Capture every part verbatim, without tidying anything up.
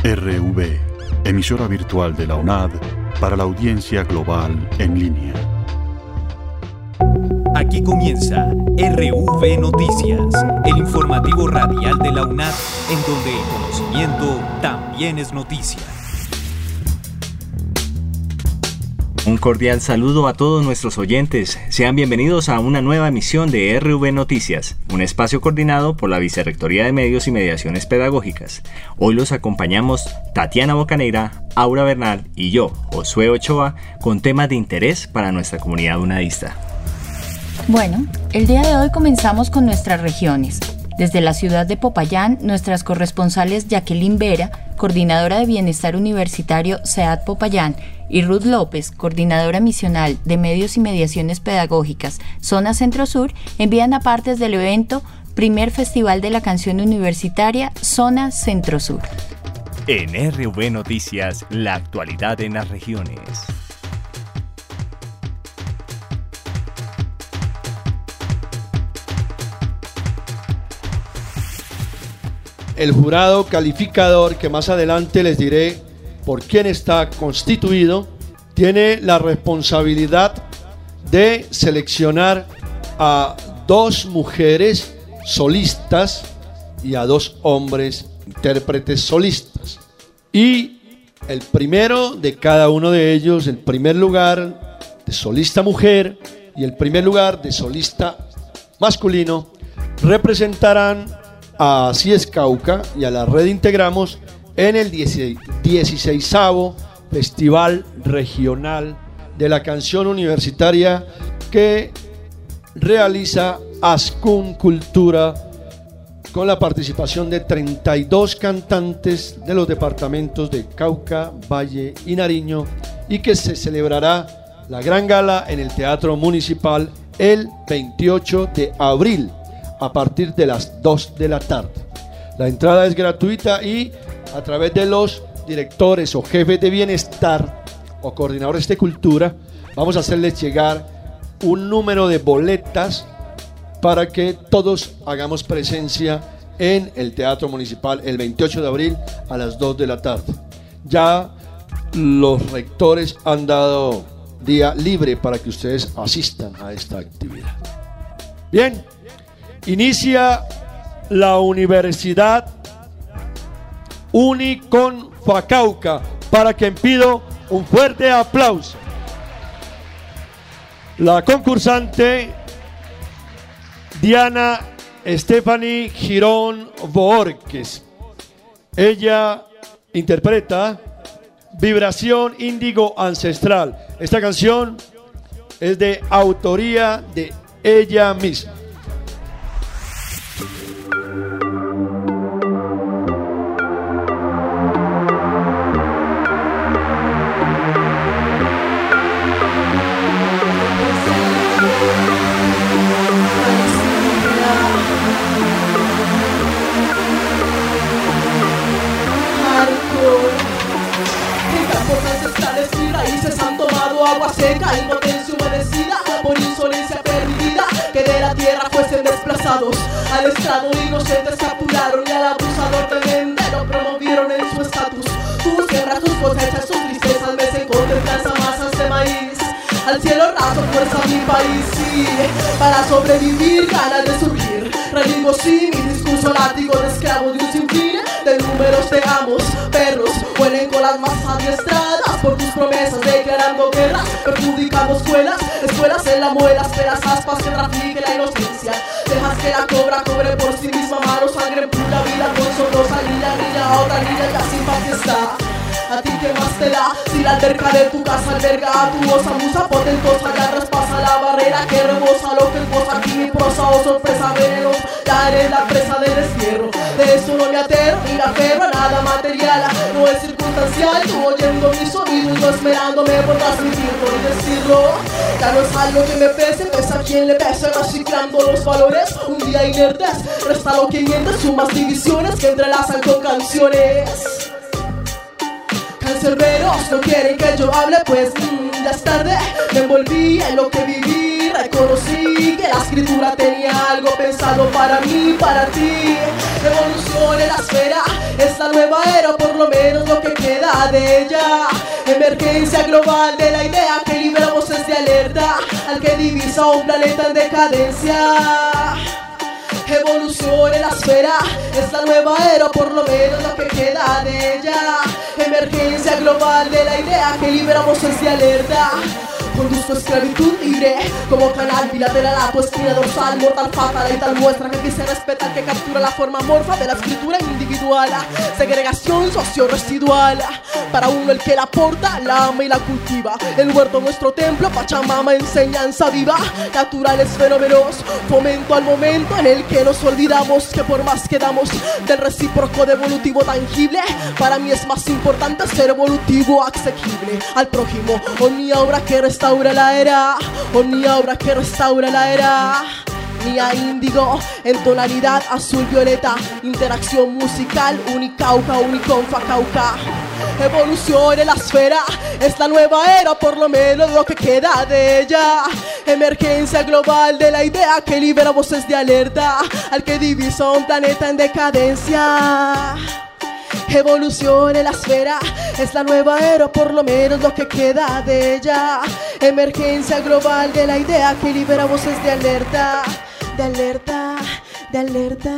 R V, emisora virtual de la UNAD para la audiencia global en línea. Aquí comienza R V Noticias, el informativo radial de la UNAD, en donde el conocimiento también es noticia. Un cordial saludo a todos nuestros oyentes. Sean bienvenidos a una nueva emisión de R V Noticias, un espacio coordinado por la Vicerrectoría de Medios y Mediaciones Pedagógicas. Hoy los acompañamos Tatiana Bocaneira, Aura Bernal y yo, Josué Ochoa, con temas de interés para nuestra comunidad unadista. Bueno, el día de hoy comenzamos con nuestras regiones. Desde la ciudad de Popayán, nuestras corresponsales Jacqueline Vera, coordinadora de Bienestar Universitario C E A D Popayán, y Ruth López, coordinadora misional de Medios y Mediaciones Pedagógicas, Zona Centro Sur, envían apartes del evento Primer Festival de la Canción Universitaria, Zona Centro Sur. En R V Noticias, la actualidad en las regiones. El jurado calificador, que más adelante les diré por quién está constituido, tiene la responsabilidad de seleccionar a dos mujeres solistas y a dos hombres intérpretes solistas. Y el primero de cada uno de ellos, el primer lugar de solista mujer y el primer lugar de solista masculino, representarán a CIES Cauca y a la Red Integramos en el dieciseisavo Festival Regional de la Canción Universitaria que realiza Ascun Cultura, con la participación de treinta y dos cantantes de los departamentos de Cauca, Valle y Nariño, y que se celebrará la gran gala en el Teatro Municipal el veintiocho de abril a partir de las dos de la tarde. La entrada es gratuita y a través de los directores o jefes de bienestar o coordinadores de cultura vamos a hacerles llegar un número de boletas para que todos hagamos presencia en el Teatro Municipal el veintiocho de abril a las dos de la tarde. Ya los rectores han dado día libre para que ustedes asistan a esta actividad. Bien, inicia la Universidad Uniconfacauca, para quien pido un fuerte aplauso. La concursante Diana Stephanie Girón Borges. Ella interpreta Vibración Índigo Ancestral. Esta canción es de autoría de ella misma. Seca y potencia humedecida por insolencia perdida, que de la tierra fuesen desplazados. Al estrado inocentes capturaron y al abusador tremendo lo promovieron en su estatus. Tú siembras tus cosechas, sus tristezas, me contemplas a masas de maíz. Al cielo raso fuerza mi país, sí, para sobrevivir, ganas de surgir. Redigo sí, mi discurso látigo de esclavo de un sinfín de números de amos, perros, huelen con las más adiestradas por tus promesas, declarando guerras, perjudicando escuelas, escuelas en la muela, esperas aspas que trafique la inocencia. Dejas que la cobra cobre por sí misma, mano, sangre pura, vida con sonrosa, niña, niña, otra niña ya sin paz está. A ti que más te da, si la alberca de tu casa alberga a tu voz musa potentosa, ya traspasa la barrera que rebosa lo que es voz. Aquí mi prosa o sorpresa veneno, ya eres la presa del destierro. De eso no me aterro ni me aferro a nada material, no es circunstancial. Tú oyendo mis sonidos, no esperándome por transmitirlo y decirlo. Ya no es algo que me pese, pues a quien le pese, reciclando los valores. Un día inertes, resta lo que miente, sumas divisiones que entrelazan con canciones. Cancerberos no quieren que yo hable, pues mmm, ya es tarde. Me envolví en lo que viví, reconocí que la escritura tenía algo pensado para mí, para ti. Revolución en la esfera, esta nueva era por lo lo menos lo que queda de ella. Emergencia global de la idea que libera voces de alerta al que divisa un planeta en decadencia. Evolución en la esfera, es la nueva era, por lo menos lo que queda de ella. Emergencia global de la idea que libera voces de alerta. Conduzco esclavitud libre como canal bilateral a tu espina dorsal, mortal fatal y tal muestra que quise respetar, que captura la forma morfa de la escritura individual. Segregación socio-residual, para uno el que la porta, la ama y la cultiva. El huerto nuestro templo, Pachamama, enseñanza viva. Naturales fenómenos, fomento al momento en el que nos olvidamos que por más que damos del recíproco de evolutivo tangible, para mí es más importante ser evolutivo asequible al prójimo. Omnia obra que restaura la era, omnia obra que restaura la era. Nia índigo en tonalidad azul violeta, interacción musical unicauca, uniconfa cauca. Evolución en la esfera, es la nueva era, por lo menos lo que queda de ella. Emergencia global de la idea que libera voces de alerta al que divisa un planeta en decadencia. Evolución en la esfera, es la nueva era, por lo menos lo que queda de ella. Emergencia global de la idea que libera voces de alerta, de alerta, de alerta.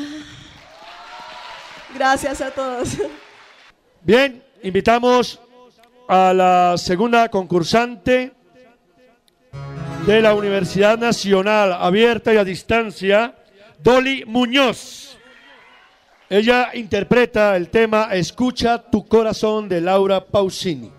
Gracias a todos. Bien, invitamos a la segunda concursante de la Universidad Nacional Abierta y a Distancia, Dolly Muñoz. Ella interpreta el tema Escucha tu corazón de Laura Pausini.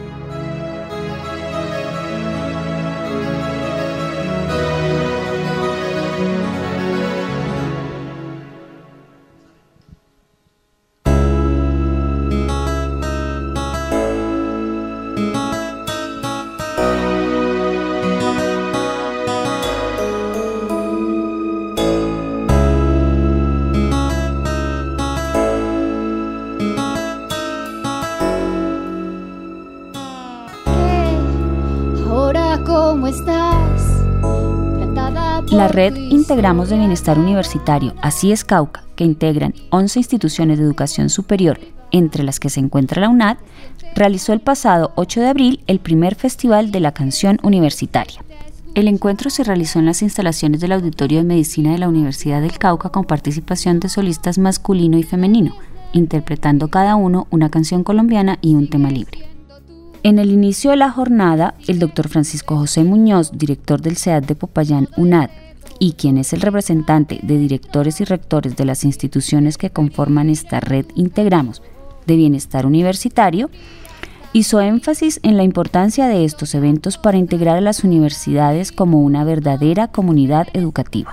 La red Integramos de Bienestar Universitario, así es Cauca, que integran once instituciones de educación superior, entre las que se encuentra la UNAD, realizó el pasado ocho de abril el primer Festival de la Canción Universitaria. El encuentro se realizó en las instalaciones del Auditorio de Medicina de la Universidad del Cauca con participación de solistas masculino y femenino, interpretando cada uno una canción colombiana y un tema libre. En el inicio de la jornada, el doctor Francisco José Muñoz, director del C E A D de Popayán, UNAD, y quien es el representante de directores y rectores de las instituciones que conforman esta red Integramos de Bienestar Universitario, hizo énfasis en la importancia de estos eventos para integrar a las universidades como una verdadera comunidad educativa.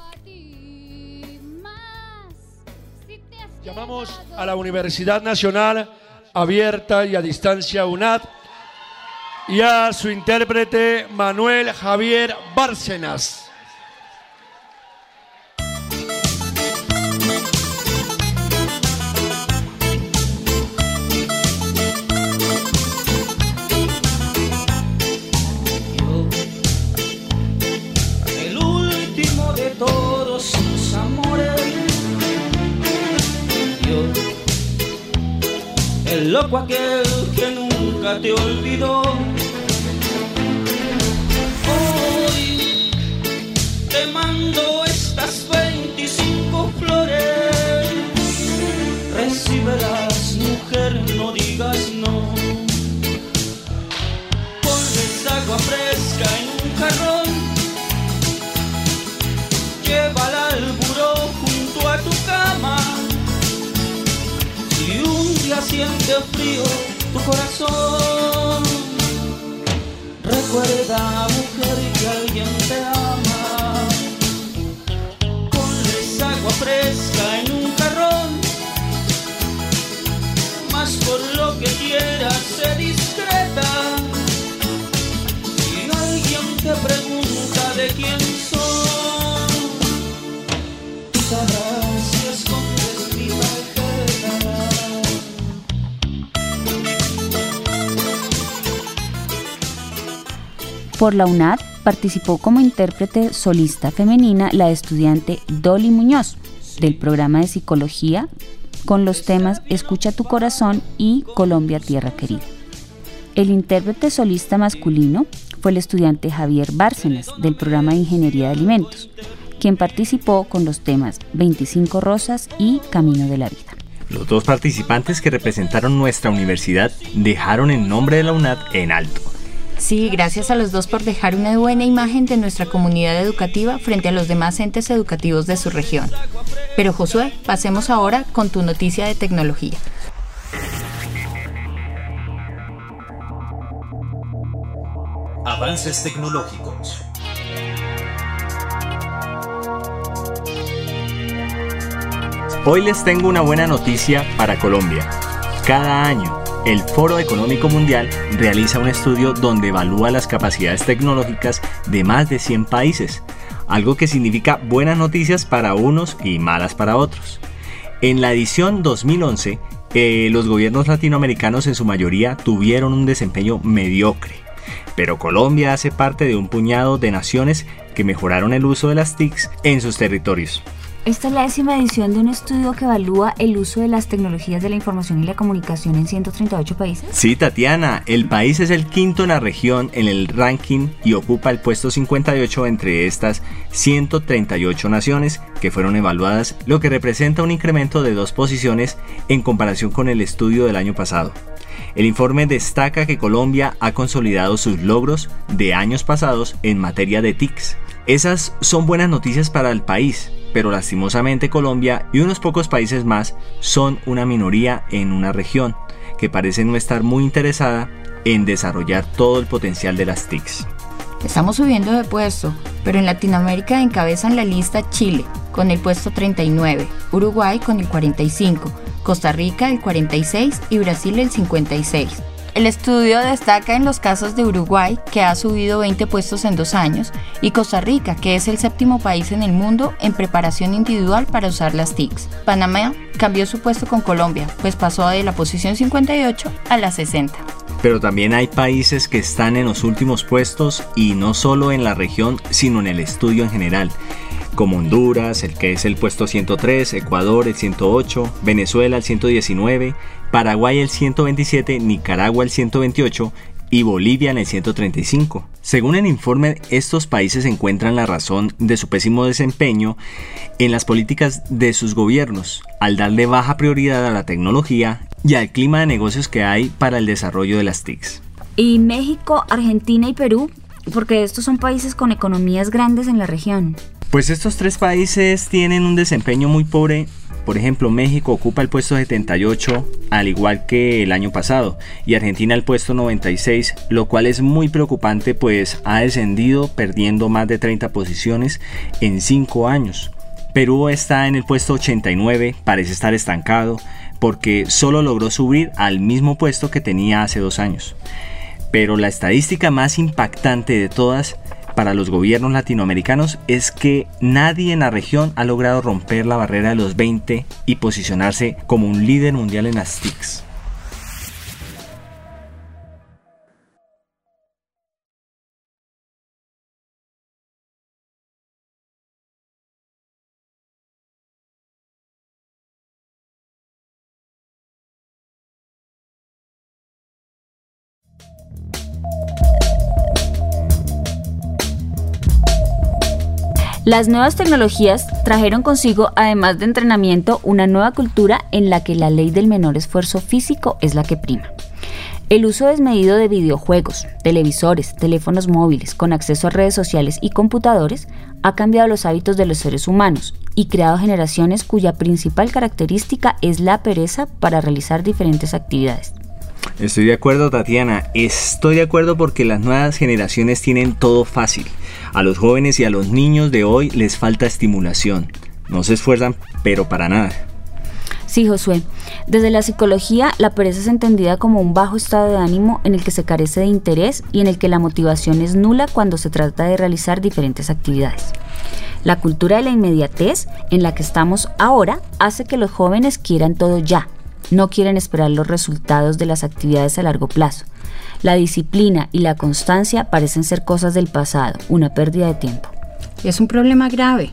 Llamamos a la Universidad Nacional Abierta y a Distancia UNAD y a su intérprete Manuel Javier Bárcenas. Yo, el último de todos sus amores, yo, el loco aquel que nunca te olvidó. Hoy te mando estas veinticinco flores, recíbelas, mujer, no digas no. Ponles agua fresca en un jarrón, llévala al buró junto a tu cama. Si un día siente frío tu corazón, recuerda, mujer, que alguien te ama. Ponles agua fresca en un jarrón, mas por lo que quieras sé discreta. Si alguien te pregunta de quién soy, tú sabrás si escondes mi tarjeta. Por la UNAD participó como intérprete solista femenina la estudiante Dolly Muñoz, del programa de Psicología con los temas Escucha tu corazón y Colombia, tierra querida. El intérprete solista masculino fue el estudiante Javier Bárcenas del programa de Ingeniería de Alimentos, quien participó con los temas veinticinco Rosas y Camino de la Vida. Los dos participantes que representaron nuestra universidad dejaron el nombre de la UNAD en alto. Sí, gracias a los dos por dejar una buena imagen de nuestra comunidad educativa frente a los demás entes educativos de su región. Pero Josué, pasemos ahora con tu noticia de tecnología. Avances tecnológicos. Hoy les tengo una buena noticia para Colombia. Cada año, el Foro Económico Mundial realiza un estudio donde evalúa las capacidades tecnológicas de más de cien países, algo que significa buenas noticias para unos y malas para otros. En la edición dos mil once, eh, los gobiernos latinoamericanos en su mayoría tuvieron un desempeño mediocre, pero Colombia hace parte de un puñado de naciones que mejoraron el uso de las T I Cs en sus territorios. Esta es la décima edición de un estudio que evalúa el uso de las tecnologías de la información y la comunicación en ciento treinta y ocho países. Sí, Tatiana, el país es el quinto en la región en el ranking y ocupa el puesto cincuenta y ocho entre estas ciento treinta y ocho naciones que fueron evaluadas, lo que representa un incremento de dos posiciones en comparación con el estudio del año pasado. El informe destaca que Colombia ha consolidado sus logros de años pasados en materia de T I Cs. Esas son buenas noticias para el país, pero lastimosamente Colombia y unos pocos países más son una minoría en una región que parece no estar muy interesada en desarrollar todo el potencial de las T I Cs. Estamos subiendo de puesto, pero en Latinoamérica encabezan la lista Chile con el puesto treinta y nueve, Uruguay con el cuarenta y cinco, Costa Rica el cuarenta y seis y Brasil el cincuenta y seis. El estudio destaca en los casos de Uruguay, que ha subido veinte puestos en dos años, y Costa Rica, que es el séptimo país en el mundo en preparación individual para usar las T I Cs. Panamá cambió su puesto con Colombia, pues pasó de la posición cincuenta y ocho a la sesenta. Pero también hay países que están en los últimos puestos y no solo en la región, sino en el estudio en general, como Honduras, el que es el puesto ciento tres, Ecuador el ciento ocho, Venezuela el ciento diecinueve, Paraguay el ciento veintisiete, Nicaragua el ciento veintiocho y Bolivia en el ciento treinta y cinco. Según el informe, estos países encuentran la razón de su pésimo desempeño en las políticas de sus gobiernos, al darle baja prioridad a la tecnología y al clima de negocios que hay para el desarrollo de las T I Cs. Y México, Argentina y Perú, porque estos son países con economías grandes en la región. Pues estos tres países tienen un desempeño muy pobre. Por ejemplo, México ocupa el puesto setenta y ocho, al igual que el año pasado, y Argentina el puesto noventa y seis, lo cual es muy preocupante, pues ha descendido perdiendo más de treinta posiciones en cinco años. Perú está en el puesto ochenta y nueve, parece estar estancado, porque solo logró subir al mismo puesto que tenía hace dos años. Pero la estadística más impactante de todas para los gobiernos latinoamericanos es que nadie en la región ha logrado romper la barrera de los veinte y posicionarse como un líder mundial en las T I Cs. Las nuevas tecnologías trajeron consigo, además de entrenamiento, una nueva cultura en la que la ley del menor esfuerzo físico es la que prima. El uso desmedido de videojuegos, televisores, teléfonos móviles con acceso a redes sociales y computadores ha cambiado los hábitos de los seres humanos y creado generaciones cuya principal característica es la pereza para realizar diferentes actividades. Estoy de acuerdo, Tatiana. Estoy de acuerdo porque las nuevas generaciones tienen todo fácil. A los jóvenes y a los niños de hoy les falta estimulación. No se esfuerzan, pero para nada. Sí, Josué. Desde la psicología, la pereza es entendida como un bajo estado de ánimo en el que se carece de interés y en el que la motivación es nula cuando se trata de realizar diferentes actividades. La cultura de la inmediatez en la que estamos ahora hace que los jóvenes quieran todo ya. No quieren esperar los resultados de las actividades a largo plazo. La disciplina y la constancia parecen ser cosas del pasado, una pérdida de tiempo. Es un problema grave.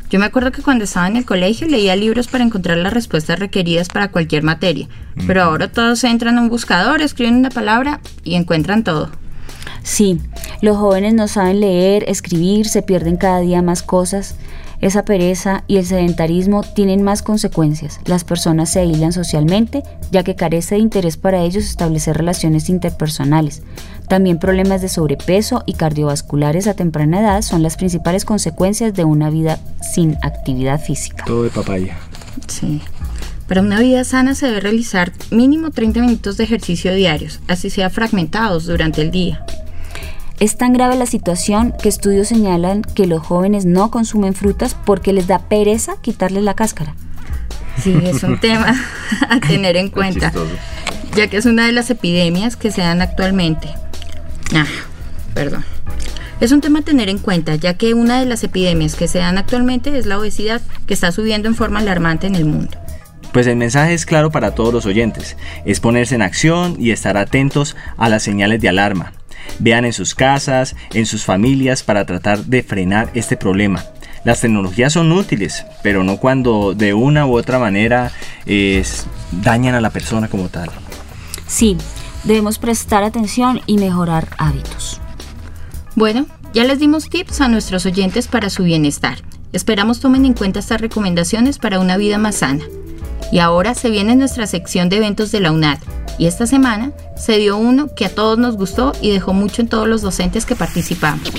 Yo me acuerdo que cuando estaba en el colegio leía libros para encontrar las respuestas requeridas para cualquier materia, mm. pero ahora todos entran a un buscador, escriben una palabra y encuentran todo. Sí, los jóvenes no saben leer, escribir, se pierden cada día más cosas. Esa pereza y el sedentarismo tienen más consecuencias. Las personas se aíslan socialmente, ya que carece de interés para ellos establecer relaciones interpersonales. También problemas de sobrepeso y cardiovasculares a temprana edad son las principales consecuencias de una vida sin actividad física. Todo de papaya. Sí. Para una vida sana se debe realizar mínimo treinta minutos de ejercicio diarios, así sea fragmentados durante el día. Es tan grave la situación que estudios señalan que los jóvenes no consumen frutas porque les da pereza quitarles la cáscara. Sí, es un tema a tener en cuenta, ya que es una de las epidemias que se dan actualmente. Ah, perdón. Es un tema a tener en cuenta, ya que una de las epidemias que se dan actualmente es la obesidad, que está subiendo en forma alarmante en el mundo. Pues el mensaje es claro para todos los oyentes, es ponerse en acción y estar atentos a las señales de alarma. Vean en sus casas, en sus familias para tratar de frenar este problema. Las tecnologías son útiles, pero no cuando de una u otra manera eh, dañan a la persona como tal. Sí, debemos prestar atención y mejorar hábitos. Bueno, ya les dimos tips a nuestros oyentes para su bienestar. Esperamos tomen en cuenta estas recomendaciones para una vida más sana. Y ahora se viene nuestra sección de eventos de la UNAD. Y esta semana se dio uno que a todos nos gustó y dejó mucho en todos los docentes que participamos.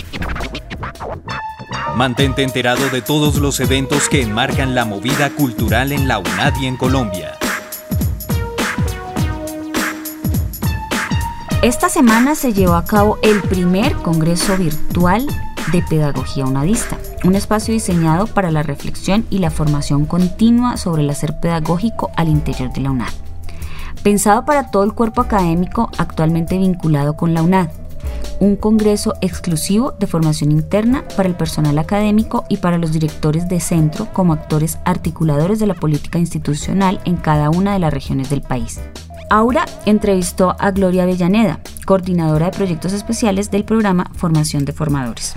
Mantente enterado de todos los eventos que enmarcan la movida cultural en la UNAD y en Colombia. Esta semana se llevó a cabo el primer Congreso Virtual de Pedagogía UNADista, un espacio diseñado para la reflexión y la formación continua sobre el hacer pedagógico al interior de la UNAD. Pensado para todo el cuerpo académico actualmente vinculado con la UNAD, un congreso exclusivo de formación interna para el personal académico y para los directores de centro como actores articuladores de la política institucional en cada una de las regiones del país. Aura entrevistó a Gloria Avellaneda, coordinadora de proyectos especiales del programa Formación de Formadores.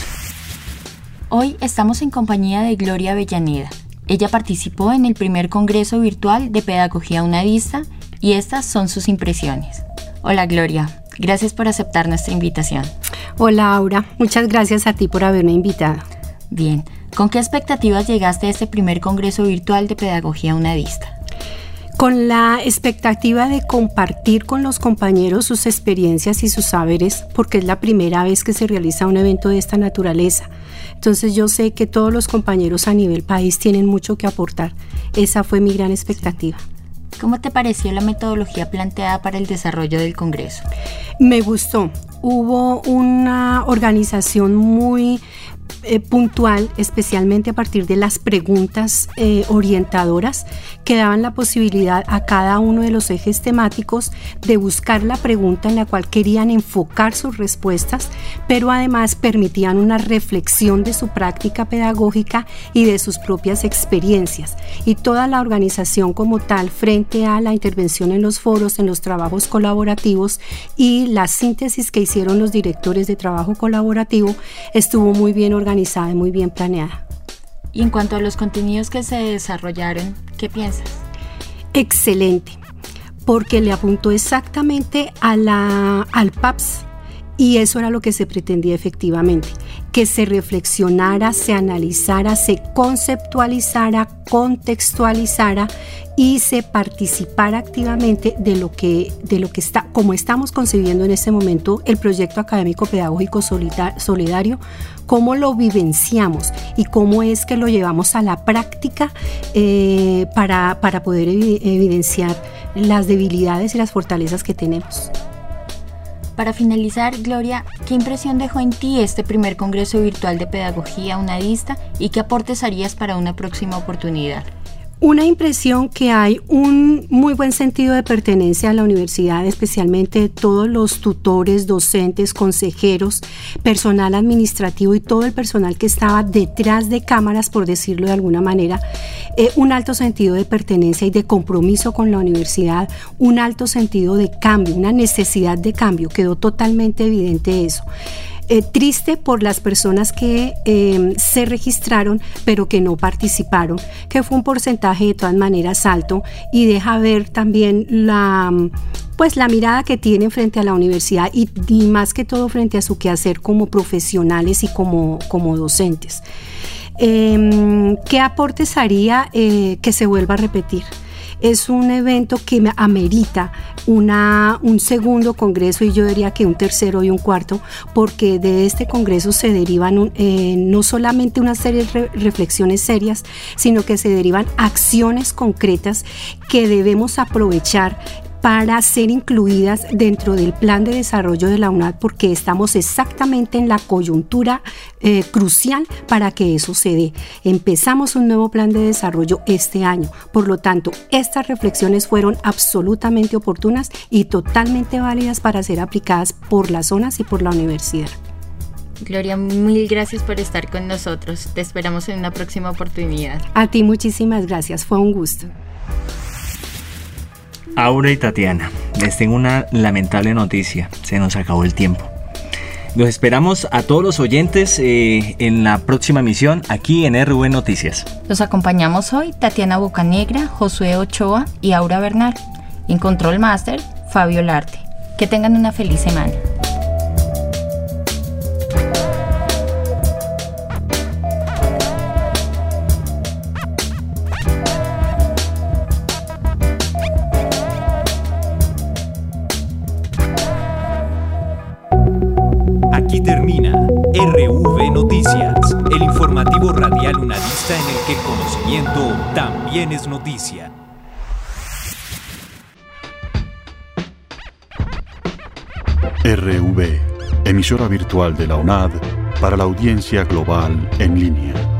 Hoy estamos en compañía de Gloria Avellaneda. Ella participó en el primer Congreso Virtual de Pedagogía UNADista y estas son sus impresiones. Hola Gloria, gracias por aceptar nuestra invitación. Hola Aura, muchas gracias a ti por haberme invitado. Bien, ¿con qué expectativas llegaste a este primer Congreso Virtual de Pedagogía UNADista? Con la expectativa de compartir con los compañeros sus experiencias y sus saberes, porque es la primera vez que se realiza un evento de esta naturaleza. Entonces yo sé que todos los compañeros a nivel país tienen mucho que aportar. Esa fue mi gran expectativa. ¿Cómo te pareció la metodología planteada para el desarrollo del Congreso? Me gustó. Hubo una organización muy eh, puntual, especialmente a partir de las preguntas eh, orientadoras que daban la posibilidad a cada uno de los ejes temáticos de buscar la pregunta en la cual querían enfocar sus respuestas, pero además permitían una reflexión de su práctica pedagógica y de sus propias experiencias. Y toda la organización como tal, frente a la intervención en los foros, en los trabajos colaborativos y la síntesis que hicieron los directores de trabajo colaborativo, estuvo muy bien organizada y muy bien planeada. Y en cuanto a los contenidos que se desarrollaron, ¿qué piensas? Excelente, porque le apuntó exactamente a la, al P A P S y eso era lo que se pretendía efectivamente, que se reflexionara, se analizara, se conceptualizara, contextualizara y se participara activamente de lo que, de lo que está, como estamos concibiendo en este momento el proyecto académico pedagógico solidario, cómo lo vivenciamos y cómo es que lo llevamos a la práctica eh, para, para poder evidenciar las debilidades y las fortalezas que tenemos. Para finalizar, Gloria, ¿qué impresión dejó en ti este primer Congreso Virtual de Pedagogía UNADista y qué aportes harías para una próxima oportunidad? Una impresión que hay un muy buen sentido de pertenencia a la universidad, especialmente todos los tutores, docentes, consejeros, personal administrativo y todo el personal que estaba detrás de cámaras, por decirlo de alguna manera, eh, un alto sentido de pertenencia y de compromiso con la universidad, un alto sentido de cambio, una necesidad de cambio, quedó totalmente evidente eso. Eh, triste por las personas que eh, se registraron pero que no participaron, que fue un porcentaje de todas maneras alto y deja ver también la, pues, la mirada que tienen frente a la universidad y, y más que todo frente a su quehacer como profesionales y como, como docentes. Eh, ¿Qué aportes haría eh, que se vuelva a repetir? Es un evento que amerita una, un segundo congreso y yo diría que un tercero y un cuarto, porque de este congreso se derivan un, eh, no solamente una serie de re- reflexiones serias, sino que se derivan acciones concretas que debemos aprovechar para ser incluidas dentro del plan de desarrollo de la UNAD, porque estamos exactamente en la coyuntura eh, crucial para que eso se dé. Empezamos un nuevo plan de desarrollo este año, por lo tanto, estas reflexiones fueron absolutamente oportunas y totalmente válidas para ser aplicadas por las zonas y por la universidad. Gloria, mil gracias por estar con nosotros. Te esperamos en una próxima oportunidad. A ti muchísimas gracias, fue un gusto. Aura y Tatiana, les tengo una lamentable noticia, se nos acabó el tiempo. Los esperamos a todos los oyentes eh, en la próxima emisión aquí en R V Noticias. Los acompañamos hoy Tatiana Bocanegra, Josué Ochoa y Aura Bernal. En Control Master, Fabio Larte. Que tengan una feliz semana. Aquí termina R V Noticias, el informativo radial unadista en el que el conocimiento también es noticia. R V, emisora virtual de la UNAD para la audiencia global en línea.